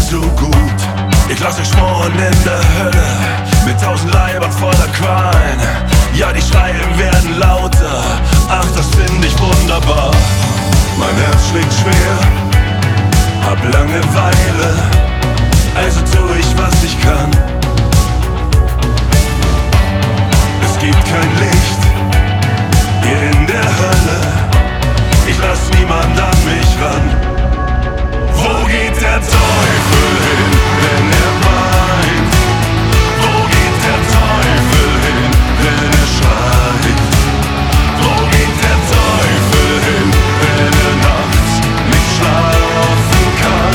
zu gut. Ich lass euch schmoren in der Hölle, mit 1000 Leibern voller Qualen. Ja, die Schreie werden lauter, ach, das find ich wunderbar. Mein Herz schlägt schwer, hab Langeweile, also tu ich, was ich kann. Es gibt kein Licht hier in der Hölle, ich lass niemand an mich ran. Wo geht der Teufel hin, wenn er weint? Wo geht der Teufel hin, wenn er schreit? Wo geht der Teufel hin, wenn er nachts nicht schlafen kann?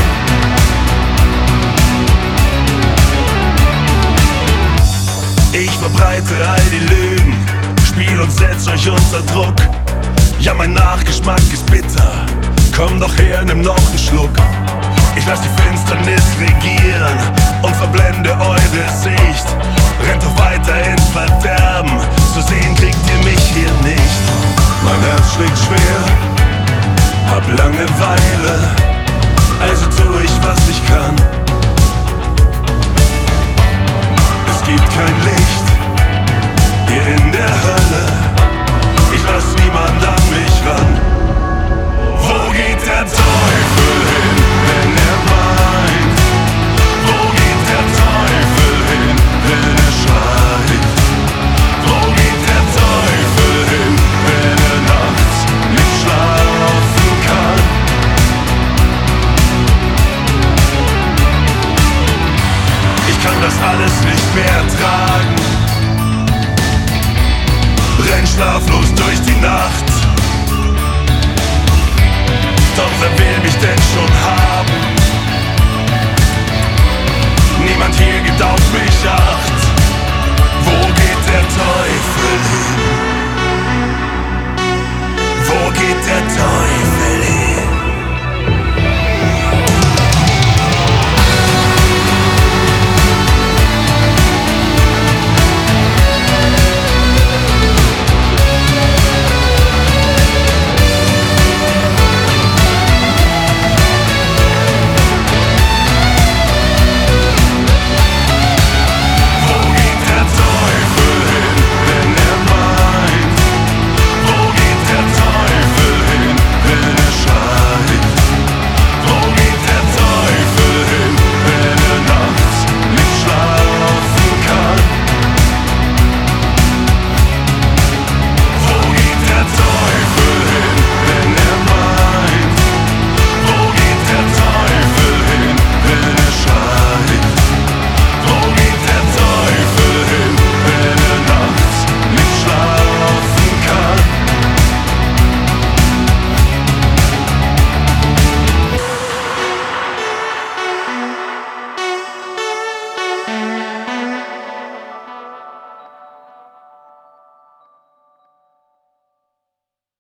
Ich verbreite all die Lügen, spiel und setz euch unter Druck. Ja, mein Nachgeschmack ist bitter, komm doch her, nimm noch einen Schluck. Ich lass die Finsternis regieren und verblende eure Sicht. Rennt doch weiter ins Verderben, zu sehen kriegt ihr mich hier nicht. Mein Herz schlägt schwer,